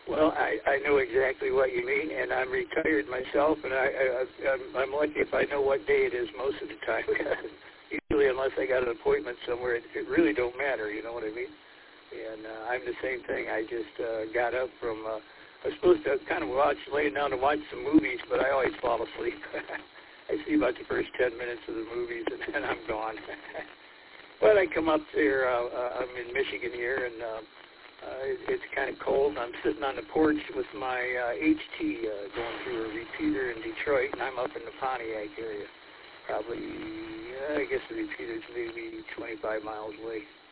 Well, I know exactly what you mean, and I'm retired myself, and I'm lucky if I know what day it is most of the time. Usually, unless I got an appointment somewhere, it really don't matter. You know what I mean? And I'm the same thing. I just got up from. I was supposed to kind of laying down to watch some movies, but I always fall asleep. I see about the first 10 minutes of the movies, and then I'm gone. But I come up there. I'm in Michigan here, and it's kind of cold. I'm sitting on the porch with my HT going through a repeater in Detroit, and I'm up in the Pontiac area. Probably, I guess the repeater's maybe 25 miles away.